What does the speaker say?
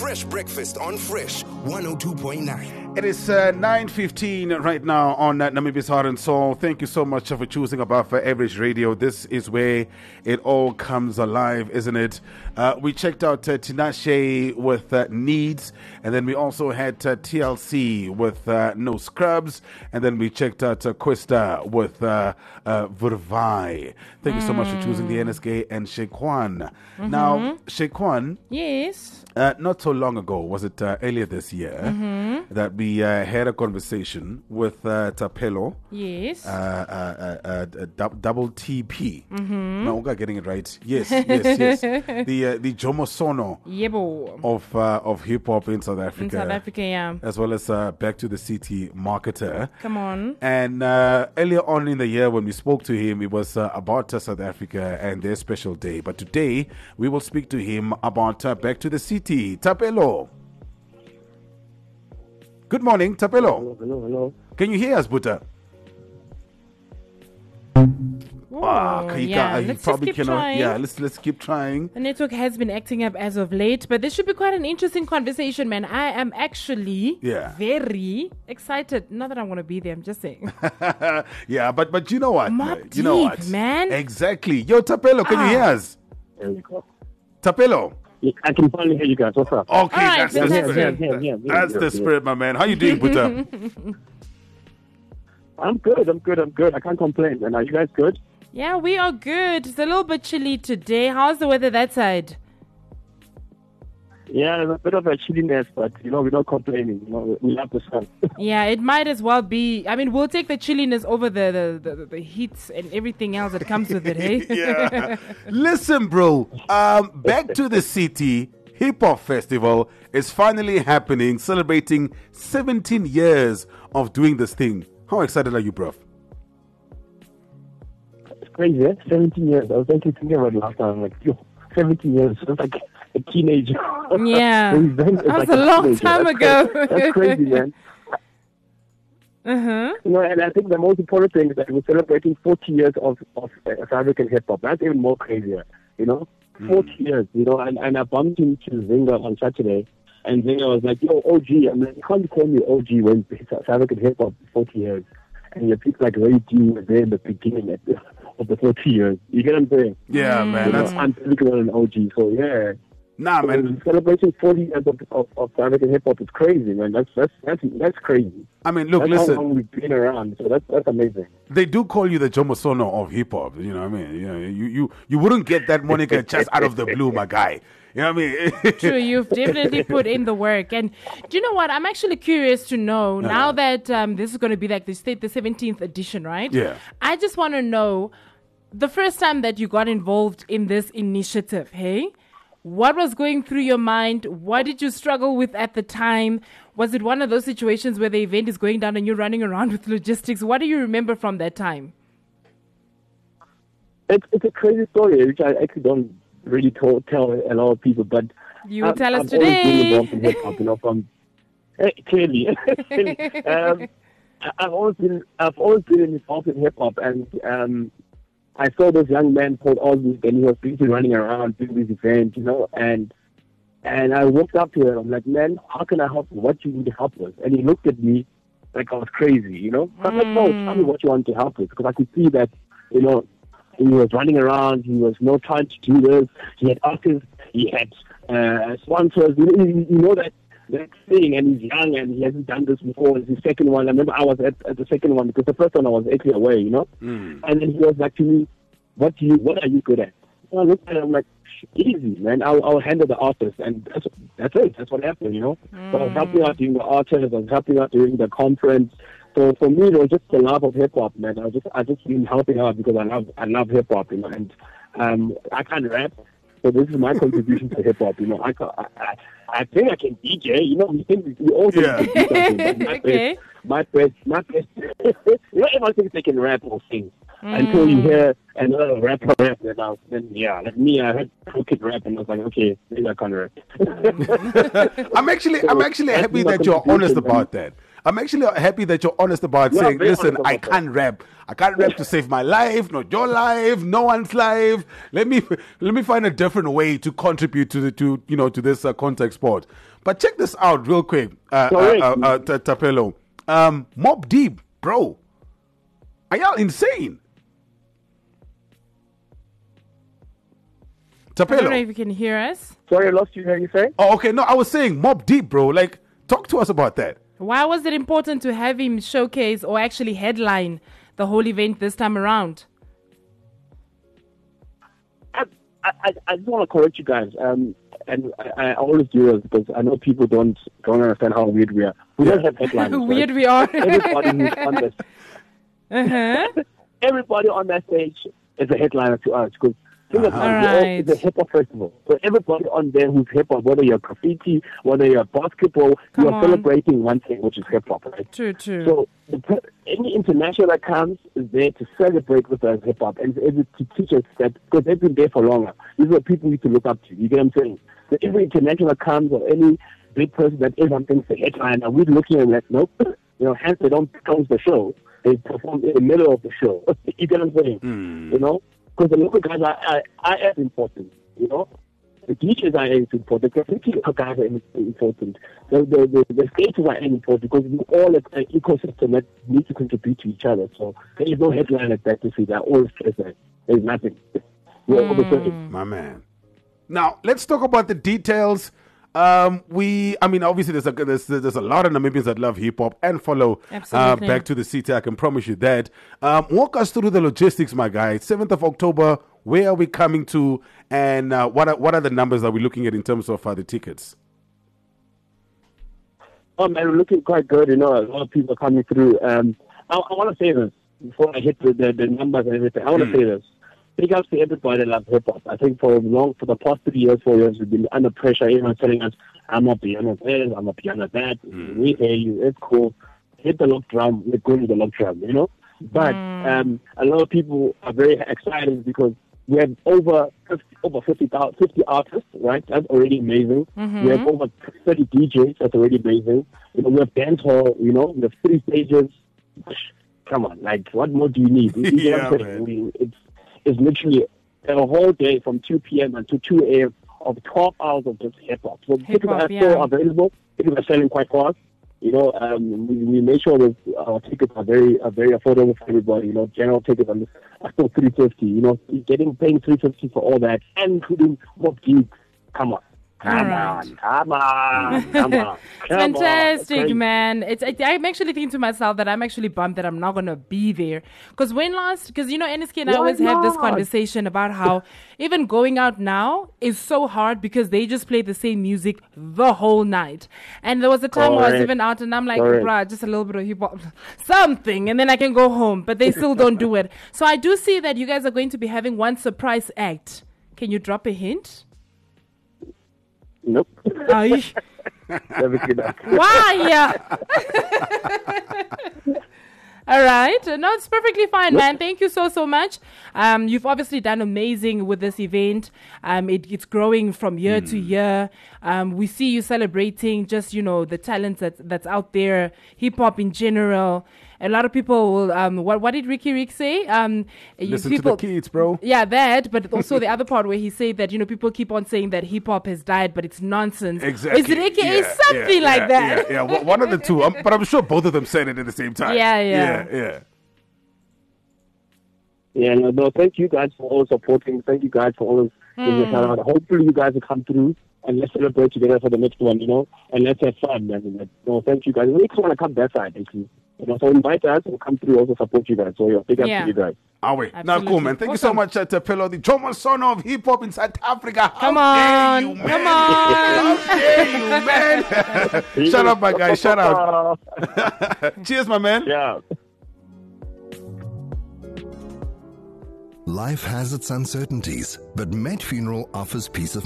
Fresh Breakfast on Fresh 102.9. It is 9:15 right now on Namibia's Heart and Soul. Thank you so much for choosing Above Average Radio. This is where it all comes alive, isn't it? We checked out Tinashe with Needs, and then we also had TLC with No Scrubs, and then we checked out Questa with Vurvai. Thank you so much for choosing the NSK and Shekwan. Now, Shekwan. Yes. Not so long ago, was it earlier this year, that we had a conversation with Tapelo. Yes. Double TP. No, I'm getting it right. Yes. The Jomo Sono of hip hop in South Africa. In South Africa, yeah. As well as Back to the City marketer. Come on. And earlier on in the year when we spoke to him, it was about South Africa and their special day. But today, we will speak to him about Back to the City. Tapelo. Good morning, Tapelo. Hello. Can you hear us, Buta? Let's probably keep cannot. trying. Yeah, let's keep trying. The network has been acting up as of late, but this should be quite an interesting conversation, man. I am actually very excited. Not that I want to be there, I'm just saying. Yeah, but you know what? Mobb You know Deep, what? man. Exactly. Yo, Tapelo, can you hear us? There we go. Tapelo. I can finally hear you guys. What's up? Okay, All right, that's the fantastic. spirit. Yeah. That's the spirit, my man. How you doing, Buta? I'm good. I can't complain. And are you guys good? Yeah, we are good. It's a little bit chilly today. How's the weather that side? Yeah, there's a bit of a chilliness, but, we're not complaining. We love the sun. Yeah, it might as well be. I mean, we'll take the chilliness over the heat and everything else that comes with it, hey? Yeah. Listen, bro. Back to the City Hip Hop Festival is finally happening, celebrating 17 years of doing this thing. How excited are you, bro? It's crazy, eh? 17 years. I was actually thinking about it last time. I'm like, 17 years. It's like a teenager. Yeah. That was a long time ago. That's crazy, man. And I think the most important thing is that we're celebrating 40 years of South African hip hop. That's even more crazier, 40 years, and I bumped into Zinga on Saturday, and Zinga was like, yo, OG. I'm like, you can't call me OG when South African hip hop 40 years. And your people like Ray D was there in the beginning of the 40 years. You get what I'm saying? Yeah, man. That's untypical an OG. So, yeah. Nah, so man. Celebrating 40 years of South African hip hop is crazy, man. That's crazy. I mean, look, that's listen. how long we've been around, so that's amazing. They do call you the Jomo Sono of hip hop. You know what I mean? You wouldn't get that moniker just out of the blue, my guy. You know what I mean? True, you've definitely put in the work. And do you know what? I'm actually curious to know, now that this is going to be like the 17th edition, right? Yeah. I just want to know, the first time that you got involved in this initiative, hey? What was going through your mind? What did you struggle with at the time? Was it one of those situations where the event is going down and you're running around with logistics? What do you remember from that time? It's a crazy story, which I actually don't really tell a lot of people, but you will tell us I've today. Always been involved in hip hop, from clearly. I've always been involved in hip hop, and I saw this young man called Ozzy, and he was busy running around doing this event, and I walked up to him. I'm like, man, how can I help you? What do you need help with? And he looked at me like I was crazy, So I'm like, no, tell me what you want to help with, because I could see that, he was running around. He was not trying to do this. He had artists. He had sponsors. You know that thing, and he's young and he hasn't done this before. It's his second one. I remember I was at the second one because the first one I was actually away, And then he was like to me, what are you good at? So I looked at him like, easy, man. I'll handle the artist, and that's it. That's what happened, So I was helping out doing the artist. I was helping out doing the conference. So for me, it was just the love of hip hop, man. I just been helping out because I love hip hop, and I can't rap, so this is my contribution to hip hop. I think I can DJ. We all can do something. But my best. Everyone thinks they can rap or sing until you hear another rapper rap. Then like me, I heard Crooked rap, and I was like, okay, maybe I can't rap. I'm actually happy that you're honest about that. I'm actually happy that you're honest about Yeah, saying, very listen, honest I about that. can't rap. I can't rap to save my life, not your life, no one's life. Let me find a different way to contribute to this contact sport. But check this out real quick, Tapelo. Mob Deep, bro. Are y'all insane? I don't know Tapelo. if you can hear us. Sorry, I lost you. How you say? Oh, okay. No, I was saying Mob Deep, bro. Like, talk to us about that. Why was it important to have him showcase or actually headline the whole event this time around? I just want to correct you guys. And I always do this because I know people don't understand how weird we are. We don't have headlines. Weird right? we are. Everybody who's on this, Uh-huh. everybody on that stage is a headliner to us because think about it, Alright. it's a hip hop festival. So everybody on there who's hip hop, whether you're graffiti, whether you're basketball, Come you're on. celebrating one thing, which is hip hop, right? True, true. So any international that comes is there to celebrate with us hip hop and is to teach us that because they've been there for longer. These are people we need to look up to. You get what I'm saying? So every international that comes or any big person that everyone thinks the headline, and we're looking at like, nope. Hence they don't close the show. They perform in the middle of the show. You get what I'm saying? Because the local guys are as important. The DJs are as important. The graffiti guys are important. The skaters are as important because we're all an ecosystem that needs to contribute to each other. So there is no headline like that to see. They're all stressed. There's nothing. We're all the same. My man. Now, let's talk about the details. Obviously there's a lot of Namibians that love hip hop and follow Absolutely. Back to the City. I can promise you that. Walk us through the logistics, my guy. 7th of October, where are we coming to, and what are the numbers that we're looking at in terms of the tickets? Oh man, we're looking quite good. A lot of people are coming through. I want to say this before I hit the numbers and everything. I want to say this. Big ups to everybody that loves hip hop. I think for the past 3 years, 4 years, we've been under pressure. Everyone's telling us, "I'm not beyond this, I'm not beyond that." We hear you. It's cool. Hit the lock drum. We're going to the lock drum. But a lot of people are very excited because we have over 50 artists, right? That's already amazing. We have over 30 DJs. That's already amazing. We have dance hall. We have 3 stages. Come on, like what more do you need? You get what I'm saying? It's literally a whole day from 2 p.m. until 2 a.m. of 12 hours of just hip hop. So tickets are still available. Tickets are selling quite fast. We make sure that our tickets are very affordable for everybody. General tickets are still $350. Paying $350 for all that, including Mob Deep. Come on. Come on. Fantastic, man. I'm actually thinking to myself that I'm actually bummed that I'm not going to be there. Because NSK and I always have this conversation about how even going out now is so hard because they just play the same music the whole night. And there was a time where I was even out and I'm like, bruh, just a little bit of hip hop, something, and then I can go home. But they still don't do it. So I do see that you guys are going to be having one surprise act. Can you drop a hint? Nope. Ay. Never see that. Why? All right. No, it's perfectly fine, man. Thank you so much. You've obviously done amazing with this event. It's growing from year to year. We see you celebrating just, the talents that's out there, hip hop in general. A lot of people will, what did Ricky Rick say? Listen to the kids, bro. Yeah, that, but also the other part where he said that, people keep on saying that hip hop has died, but it's nonsense. Exactly. Is it AKA something like that? Yeah. One of the two. But I'm sure both of them said it at the same time. Yeah. Yeah, no, thank you guys for all supporting. Thank you guys for all hopefully you guys will come through and let's celebrate together for the next one, and let's have fun. Thank you guys. We just want to come that side, actually. So invite us, we'll come through, also support you guys. So big up to you guys. Are we? Now, cool, man. Thank you so much, Tapelo, the Jomo son of hip hop in South Africa. Come on. How dare you, man? Shut up, my guy. Shut up. Cheers, my man. Yeah. Life has its uncertainties, but Med Funeral offers peace of